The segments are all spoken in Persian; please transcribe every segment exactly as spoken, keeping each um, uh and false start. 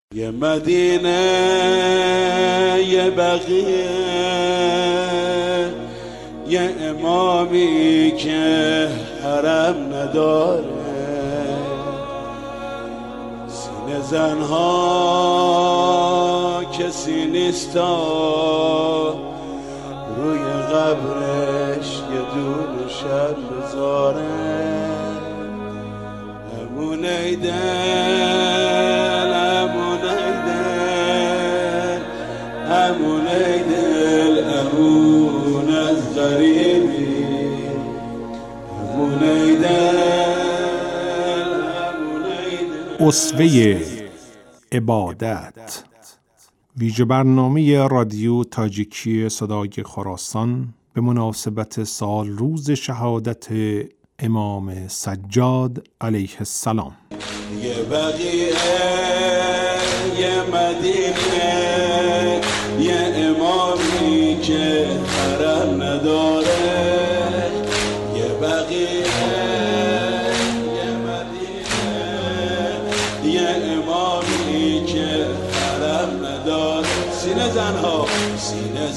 یه مدینه یه بقیه یه امامی که حرم نداره، سینه زنها کسی نیستا، روی قبرش یه دونه شب بذاره. همون ایدن همون ایدن همون ایدن همون از غریبی همون ایدن همون ایدن. اسوه عبادت، ویژه برنامه رادیو تاجیکی صدای خراسان به مناسبت سال روز شهادت امام سجاد علیه السلام. یه بقیه یه مدینه یه امامی که حرم نداره، یه بقیه یه مدینه یه امامی که حرم نداره. سینه زنها سینه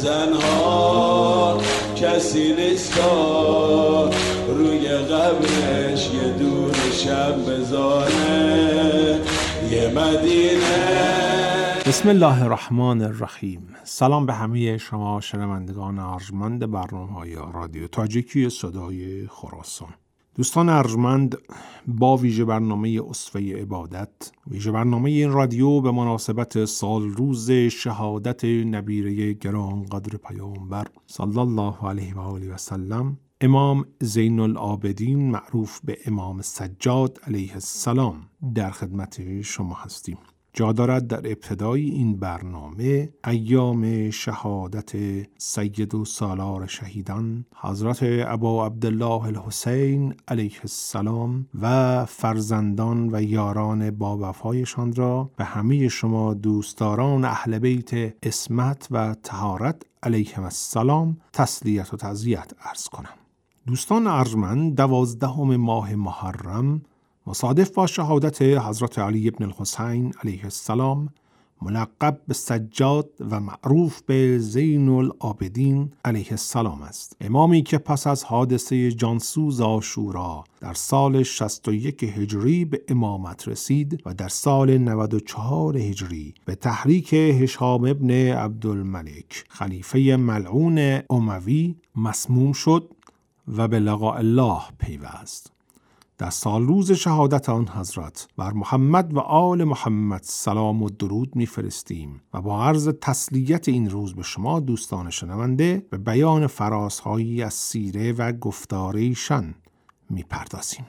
زنها کسی نیستا، روی قبرش یه دونه شب بذاره. یه مدینه. بسم الله الرحمن الرحیم. سلام به همه شما شنوندگان ارجمند برنامه‌های رادیو تاجیکی صدای خراسان. دوستان ارجمند، با ویژه برنامه اسوه عبادت، ویژه برنامه این رادیو به مناسبت سال روز شهادت نبیره گرانقدر پیامبر صلی الله علیه و آله و سلم، امام زین العابدین معروف به امام سجاد علیه السلام، در خدمت شما هستیم. جا دارد در ابتدای این برنامه ایام شهادت سید و سالار شهیدان حضرت ابا عبدالله الحسین علیه السلام و فرزندان و یاران با وفایشان را به همه شما دوستداران اهل بیت عصمت و طهارت علیهم السلام تسلیت و تعزیت عرض کنم. دوستان ارجمند، دوازدهم ماه محرم مصادف با شهادت حضرت علی بن الحسین علیه السلام، ملقب به سجاد و معروف به زین العابدین علیه السلام است. امامی که پس از حادثه جانسوز عاشورا در سال شصت و یک هجری به امامت رسید و در سال نود و چهار هجری به تحریک هشام ابن عبدالملک خلیفه ملعون اموی مسموم شد و به لقاء الله پیوست. در سال روز شهادت آن حضرت بر محمد و آل محمد سلام و درود می‌فرستیم و با عرض تسلیت این روز به شما دوستان شنونده به بیان فرازهایی از سیره و گفتار ایشان می‌پردازیم.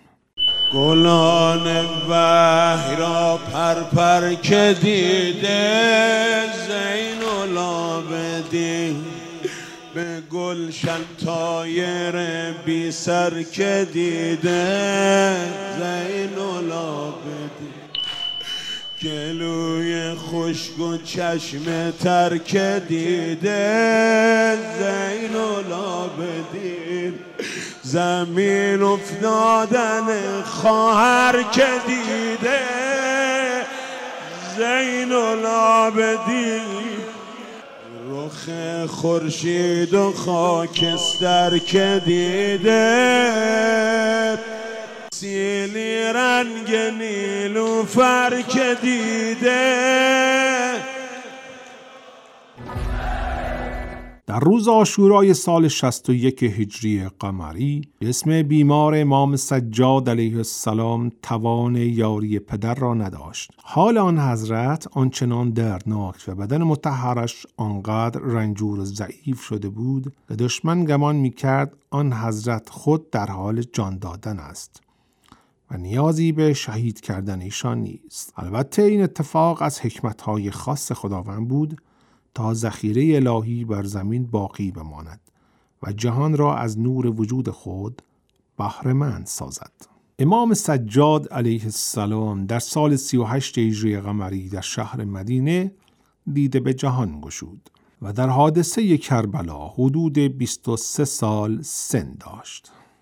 گلان وحی را پرپر که دیده، زین العابدین به گلشن طایر بی سر که دیده، زین العابدین گلوی خشک و چشم تر که دیده، زین العابدین زمین افتادن خواهر که دیده، زین العابدین رخ خورشید و خاکستر که دیده، سیلی رنگ نیلوفر که دیده. در روز عاشورای سال شصت و یک هجری قمری جسم بیمار امام سجاد علیه السلام توان یاری پدر را نداشت. حال آن حضرت آنچنان دردناک و بدن مطهرش آنقدر رنجور و ضعیف شده بود که دشمن گمان می‌کرد آن حضرت خود در حال جان دادن است و نیازی به شهید کردن ایشان نیست. البته این اتفاق از حکمت‌های خاص خداوند بود تا ذخیره الهی بر زمین باقی بماند و جهان را از نور وجود خود بهره‌مند سازد. امام سجاد علیه السلام در سال سی و هشت هجری قمری در شهر مدینه دیده به جهان گشود و در حادثه کربلا حدود بیست و سه سال سن داشت.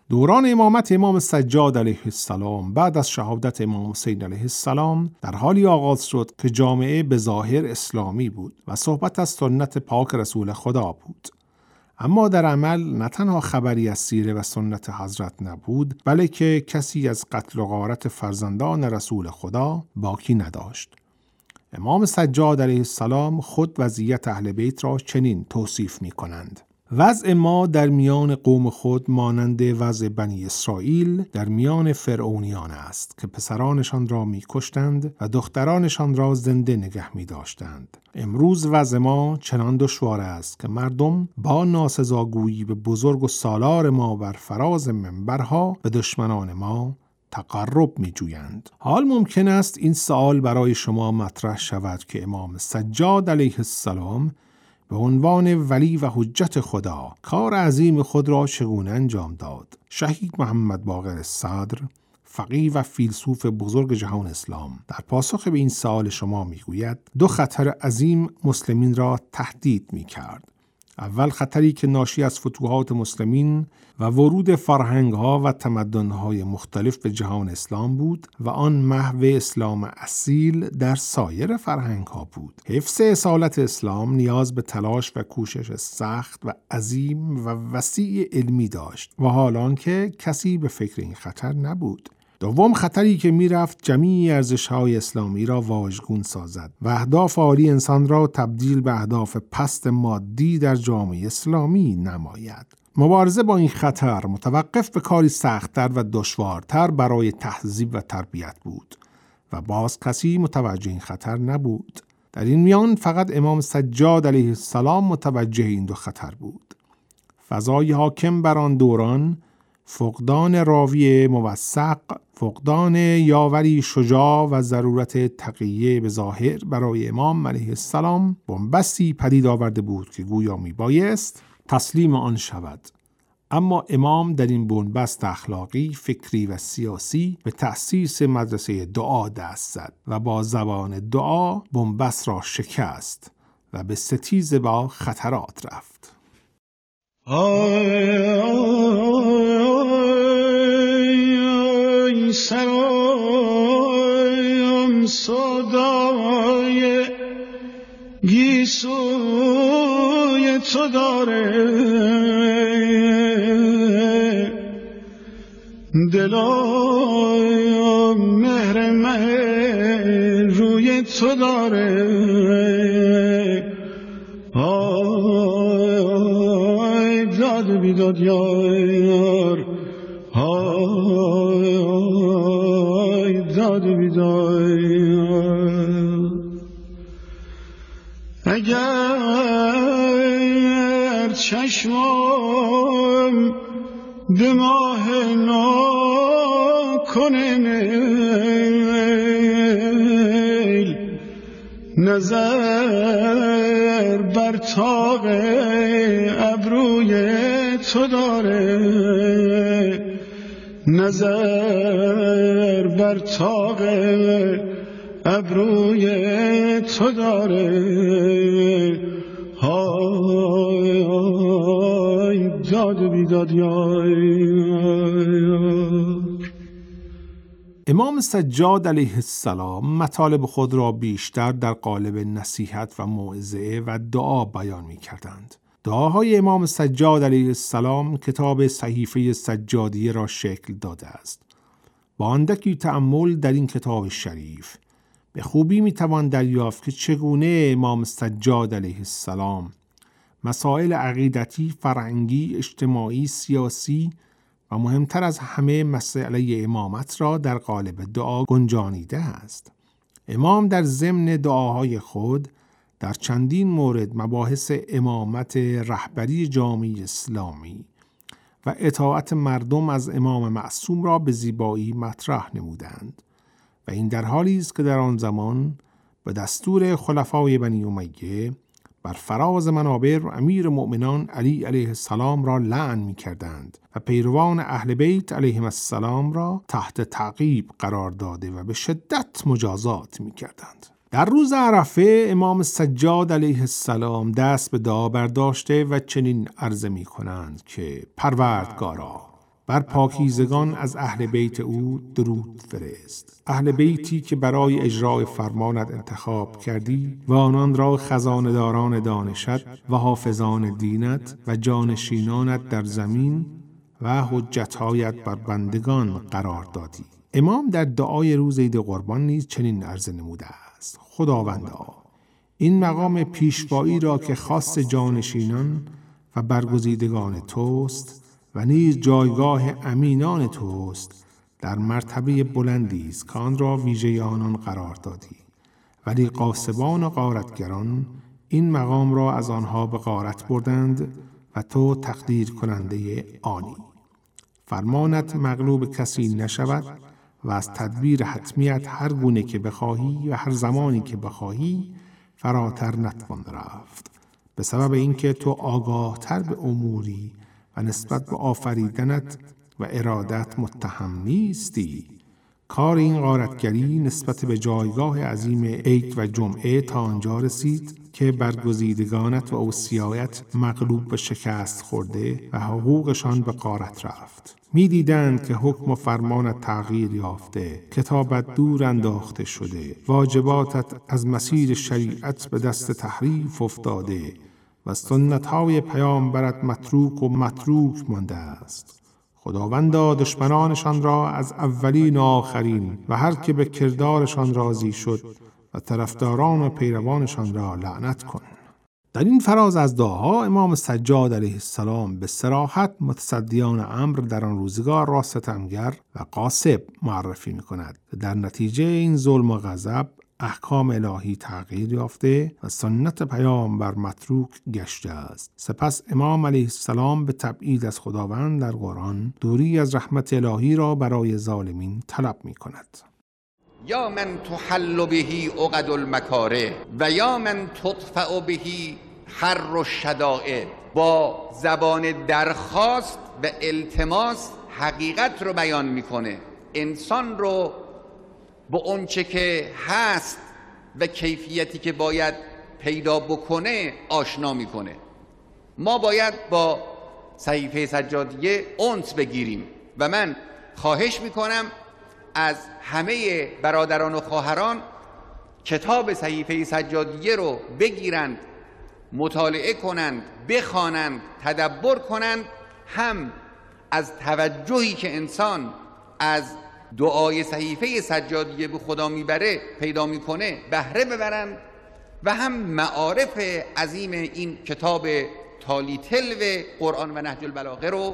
دوران امامت امام سجاد علیه السلام بعد از شهادت امام حسین علیه السلام در حالی آغاز شد که جامعه به ظاهر اسلامی بود و صحبت از سنت پاک رسول خدا بود. اما در عمل نه تنها خبری از سیره و سنت حضرت نبود، بلکه کسی از قتل و غارت فرزندان رسول خدا باقی نداشت. امام سجاد علیه السلام خود وضعیت اهل بیت را چنین توصیف می کنند: وضع ما در میان قوم خود مانند وضع بنی اسرائیل در میان فرعونیان است که پسرانشان را می کشتند و دخترانشان را زنده نگه می داشتند. امروز وضع ما چنان دشوار است که مردم با ناسزاگویی به بزرگ و سالار ما بر فراز منبرها به دشمنان ما تقرب می جویند. حال ممکن است این سوال برای شما مطرح شود که امام سجاد علیه السلام به عنوان ولی و حجت خدا کار عظیم خود را چگونه انجام داد؟ شهید محمد باقر صدر، فقیه و فیلسوف بزرگ جهان اسلام، در پاسخ به این سوال شما میگوید دو خطر عظیم مسلمین را تهدید میکرد. اول خطری که ناشی از فتوحات مسلمین و ورود فرهنگ‌ها و تمدن‌های مختلف به جهان اسلام بود و آن محو اسلام اصیل در سایر فرهنگ‌ها بود. حفظ اصالت اسلام نیاز به تلاش و کوشش سخت و عظیم و وسیع علمی داشت و حالان که کسی به فکر این خطر نبود. دوم خطری که می رفت جمیع ارزش‌های اسلامی را واژگون سازد و اهداف عالی انسان را تبدیل به اهداف پست مادی در جامعه اسلامی نماید. مبارزه با این خطر متوقف به کاری سخت‌تر و دشوارتر برای تهذیب و تربیت بود و باز کسی متوجه این خطر نبود. در این میان فقط امام سجاد علیه السلام متوجه این دو خطر بود. فضای حاکم بر آن دوران، فقدان راوی موثق، فقدان یاوری شجاع و ضرورت تقیه به ظاهر برای امام علیه السلام بنبستی پدید آورده بود که گویا می بایست تسلیم آن شود. اما امام در این بنبست اخلاقی، فکری و سیاسی به تأسیس مدرسه دعا دست زد و با زبان دعا بنبست را شکست و به ستیز با خطرات رفت. آی آی سرایم صدای گیسوی تو داره، دلایم مهر مهر روی تو داره. آی داد بیداد یار، آی داد بیداد یار. اگر چشمم به ماه ناکنه میل، نظر بر طاق ابروی تو داره، نظر بر طاق ابروی تو داره. های های داد بیداد یار. امام سجاد علیه السلام مطالب خود را بیشتر در قالب نصیحت و موعظه و دعا بیان می کردند. دعاهای امام سجاد علیه السلام کتاب صحیفه سجادیه را شکل داده است. با اندکی تأمل در این کتاب شریف به خوبی می توان دریافت که چگونه امام سجاد علیه السلام مسائل عقیدتی، فرهنگی، اجتماعی، سیاسی و مهمتر از همه مسئله امامت را در قالب دعا گنجانیده است. امام در ضمن دعاهای خود در چندین مورد مباحث امامت، رهبری جامعه اسلامی و اطاعت مردم از امام معصوم را به زیبایی مطرح نمودند و این در حالی است که در آن زمان به دستور خلفای بنی امیه بر فراز منابر امیر مؤمنان علی علیه السلام را لعن می کردند و پیروان اهل بیت علیهم السلام را تحت تعقیب قرار داده و به شدت مجازات می کردند. در روز عرفه امام سجاد علیه السلام دست به دعا برداشته و چنین عرض می کنند که پروردگارا، بر پاکیزگان از اهل بیت او درود فرست. اهل بیتی که برای اجرای فرمانت انتخاب کردی و آنان را خزانه‌داران دانشت و حافظان دینت و جانشینانت در زمین و حجت‌هایت بر بندگان قرار دادی. امام در دعای روز عید قربان نیز چنین عرض نموده است: خداوندا، این مقام پیشوایی را که خاص جانشینان و برگزیدگان توست و نیز جایگاه امینان توست، در مرتبه بلندی است که آن را ویژه آنان قرار دادی، ولی غاصبان و غارتگران این مقام را از آنها به غارت بردند و تو تقدیر کننده آنی. فرمانت مغلوب کسی نشود و از تدبیر حتمیت هر گونه که بخواهی و هر زمانی که بخواهی فراتر نتوان رفت، به سبب اینکه تو آگاه تر به اموری و نسبت به آفریدنت و ارادت متهم نیستی. کار این غارتگری نسبت به جایگاه عظیم عید و جمعه تا آنجا رسید که برگزیدگانت و اوصیایت مغلوب به شکست خورده و حقوقشان به غارت رفت. می دیدند که حکم و فرمانت تغییر یافته، کتابت دور انداخته شده، واجباتت از مسیر شریعت به دست تحریف افتاده و سنت‌های پیامبرت متروک و متروک مانده است. خداوندا، دشمنانشان را از اولین و آخرین و هر که به کردارشان راضی شد و طرفداران و پیروانشان را لعنت کن. در این فراز از دعاها امام سجاد علیه السلام به صراحت متصدیان امر در آن روزگار را ستمگر و غاصب معرفی می کند. در نتیجه این ظلم و غضب احکام الهی تغییر یافته و سنت پیامبر متروک گشته است. سپس امام علیه السلام به تبعید از خداوند در قرآن دوری از رحمت الهی را برای ظالمین طلب می کند. یا من تحل بهی عقد المکاره و یا من تطفع بهی حر الشدائد. با زبان درخواست و التماس حقیقت رو بیان میکنه، انسان رو با اونچه که هست و کیفیتی که باید پیدا بکنه آشنا میکنه. ما باید با صحیفه سجادیه انس بگیریم و من خواهش میکنم از همه برادران و خواهران کتاب صحیفه سجادیه رو بگیرند، مطالعه کنند، بخوانند، تدبر کنند، هم از توجهی که انسان از دعای صحیفه سجادیه به خدا میبره پیدا میکنه بهره ببرند و هم معارف عظیم این کتاب تالی تلو قرآن و نهج البلاغه رو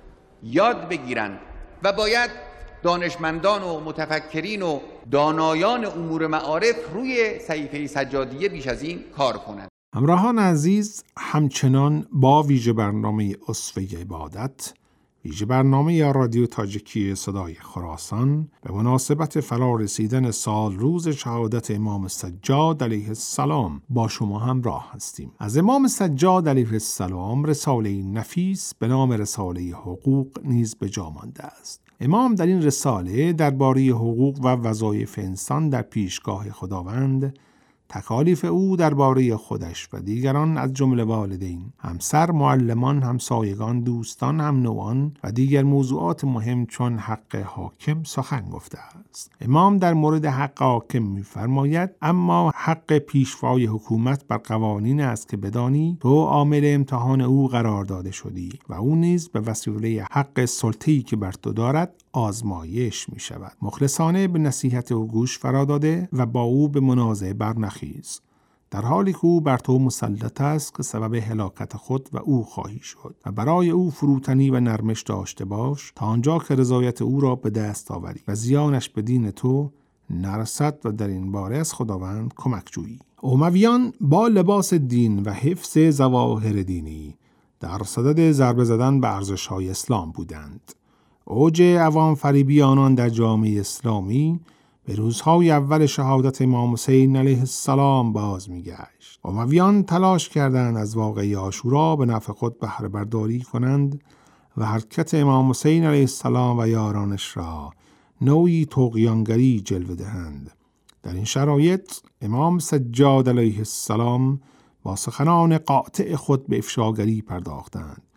یاد بگیرند. و باید دانشمندان و متفکرین و دانایان امور معارف روی صحیفه سجادیه بیش از این کار کنند. همراهان عزیز، همچنان با ویژه برنامه اسوه عبادت، ویژه برنامه یا رادیو تاجیکی صدای خراسان به مناسبت فرا رسیدن سال روز شهادت امام سجاد علیه السلام با شما همراه هستیم. از امام سجاد علیه السلام رساله نفیس به نام رساله حقوق نیز به جا مانده است. امام در این رساله درباره حقوق و وظایف انسان در پیشگاه خداوند، تکالیف او درباره خودش و دیگران از جمله والدین، همسر، معلمان، همسایگان، دوستان، هم نوعان و دیگر موضوعات مهم چون حق حاکم سخن گفته است. امام در مورد حق حاکم می‌فرماید: اما حق پیشوای حکومت بر قوانین است که بدانی تو عامل امتحان او قرار داده شدی و او نیز به وسیله حق سلطه‌ای که بر تو دارد آزمایش می شود. مخلصانه به نصیحت او گوش فرا داده و با او به منازعه برنخیز، در حالی که او بر تو مسلط است که سبب هلاکت خود و او خواهی شد و برای او فروتنی و نرمش داشته باش تا آنجا که رضایت او را به دست آوری و زیانش به دین تو نرسد و در این باره از خداوند کمک جویی. امویان با لباس دین و حفظ ظواهر دینی در صدد ضربه زدن به ارزش‌های اسلام بودند. اوج عوام فریبی آنان در جامعه اسلامی به روزهای اول شهادت امام حسین علیه السلام باز می‌گشت. امویان تلاش کردند از واقعه عاشورا به نفع خود بهره برداری کنند و حرکت امام حسین علیه السلام و یارانش را نوعی طغیانگری جلوه دهند. در این شرایط امام سجاد علیه السلام با سخنان قاطع خود به افشاگری پرداختند.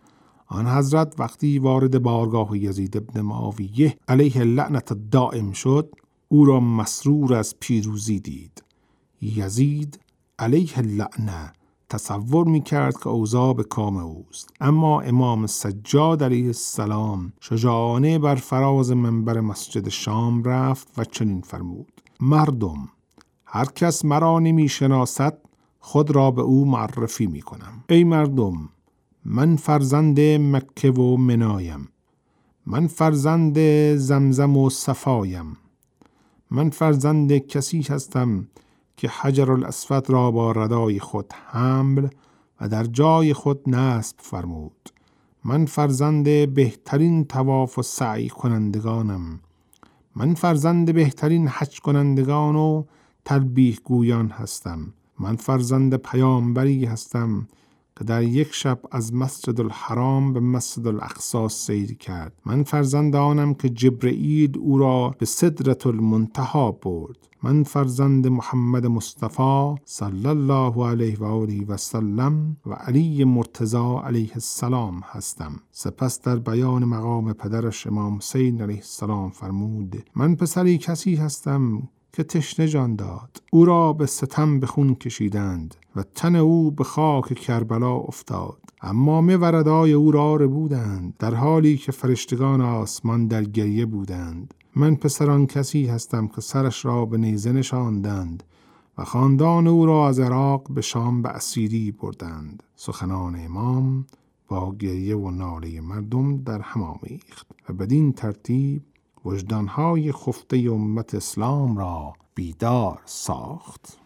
آن حضرت وقتی وارد بارگاه یزید ابن معاویه علیه لعنت دائم شد، او را مسرور از پیروزی دید. یزید علیه لعنه تصور می‌کرد که اوضاع به کام اوست، اما امام سجاد علیه السلام شجاعانه بر فراز منبر مسجد شام رفت و چنین فرمود: مردم، هر کس مرا نمی‌شناسد خود را به او معرفی می‌کنم. ای مردم، من فرزند مکه و منایم، من فرزند زمزم و صفایم، من فرزند کسی هستم که حجر الاسود را با ردای خود حمل و در جای خود نصب فرمود. من فرزند بهترین طواف و سعی کنندگانم، من فرزند بهترین حج کنندگان و تلبیه گویان هستم، من فرزند پیامبری هستم که در یک شب از مسجد الحرام به مسجد الاقصی سیر کرد. من فرزند آنم که جبرئیل او را به سدرة المنتهی برد. من فرزند محمد مصطفی صلی الله علیه و آله و سلم و علی مرتضی علیه السلام هستم. سپس در بیان مقام پدرش امام حسین علیه السلام فرمود: من پسری کسی هستم که تشنه جان داد، او را به ستم به خون کشیدند و تن او به خاک کربلا افتاد، اما موردای او را ربودند در حالی که فرشتگان آسمان در گریه بودند. من پسران کسی هستم که سرش را به نیزه نشاندند و خاندان او را از عراق به شام به اسیری بردند. سخنان امام با گریه و ناله مردم در هم آمیخت و بدین ترتیب وجدانهای خفته امت اسلام را بیدار ساخت.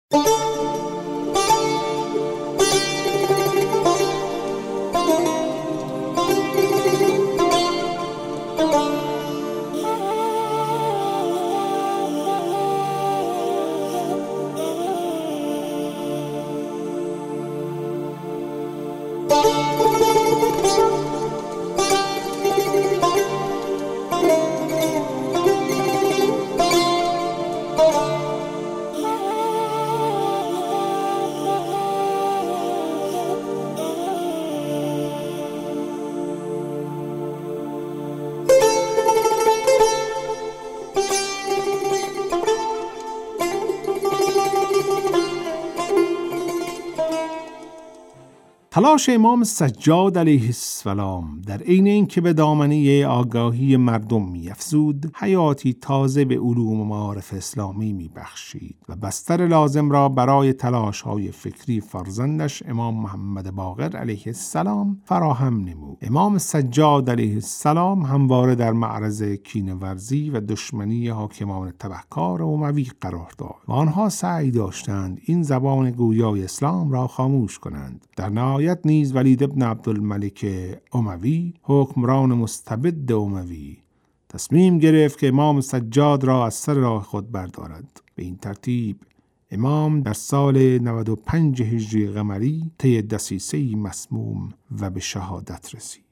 تلاش امام سجاد علیه السلام در عین اینکه به دامنه آگاهی مردم می‌افزود، حیاتی تازه به علوم و معارف اسلامی می‌بخشید و بستر لازم را برای تلاش‌های فکری فرزندش امام محمد باقر علیه السلام فراهم نمود. امام سجاد علیه السلام همواره در معرض کینه‌ورزی و دشمنی حاکمان تبهکار اموی قرار داشت و آنها سعی داشتند این زبان گویای اسلام را خاموش کنند. در نهایت نیز ولید ابن عبدالملک اموی، حکمران مستبد اموی، تصمیم گرفت که امام سجاد را از سر راه خود بردارد. به این ترتیب امام در سال نود و پنج هجری قمری طی دسیسه‌ای مسموم و به شهادت رسید.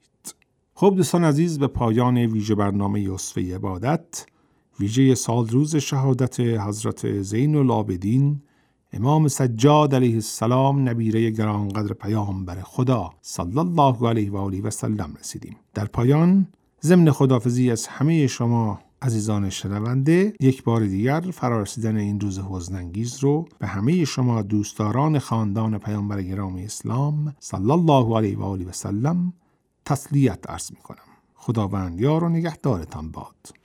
خب دوستان عزیز، به پایان ویژه برنامه اسوه عبادت، ویژه سال روز شهادت حضرت زین العابدین امام سجاد علیه السلام، نبیره گرانقدر پیامبر خدا صلی الله علیه و آله و سلم رسیدیم. در پایان ضمن خداحافظی از همه شما عزیزان شنونده، یک بار دیگر فرارسیدن این روز حزن‌انگیز رو به همه شما دوستداران خاندان پیامبر گرامی اسلام صلی الله علیه و آله و سلم تسلیت عرض می‌کنم. خداوند یار و نگهدارتان باد.